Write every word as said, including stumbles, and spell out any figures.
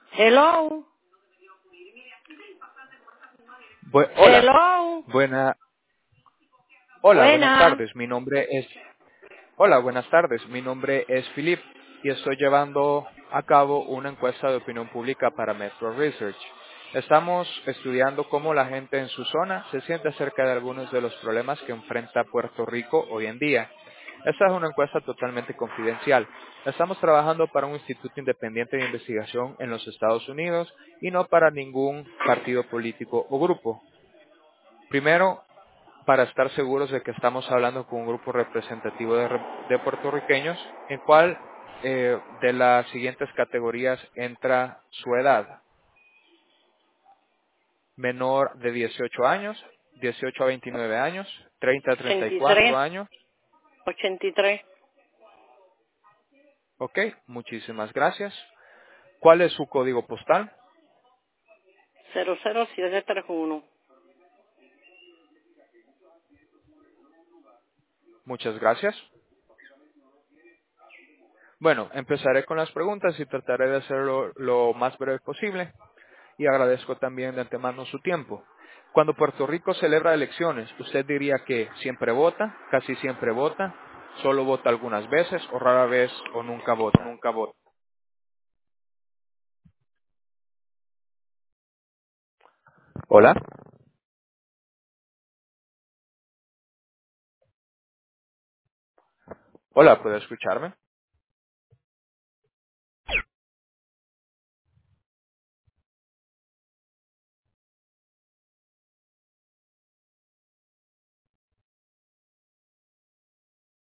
Hello. Bu- hola, Hello. buena, hola, buenas Buena. tardes. Mi nombre es, hola, buenas tardes. Mi nombre es Philip y estoy llevando a cabo una encuesta de opinión pública para Metro Research. Estamos estudiando cómo la gente en su zona se siente acerca de algunos de los problemas que enfrenta Puerto Rico hoy en día. Esta es una encuesta totalmente confidencial. Estamos trabajando para un instituto independiente de investigación en los Estados Unidos y no para ningún partido político o grupo. Primero, para estar seguros de que estamos hablando con un grupo representativo de, re- de puertorriqueños, en cual eh, de las siguientes categorías entra su edad: menor de dieciocho años, dieciocho a veintinueve años, treinta a treinta y cuatro ochenta y tres. años. ochenta y tres. Ok, muchísimas gracias. ¿Cuál es su código postal? cero cero siete tres uno. Muchas gracias. Bueno, empezaré con las preguntas y trataré de hacerlo lo más breve posible. Y agradezco también de antemano su tiempo. Cuando Puerto Rico celebra elecciones, ¿usted diría que siempre vota, casi siempre vota, solo vota algunas veces o rara vez o nunca vota? Nunca voto. Hola. Hola, ¿puede escucharme?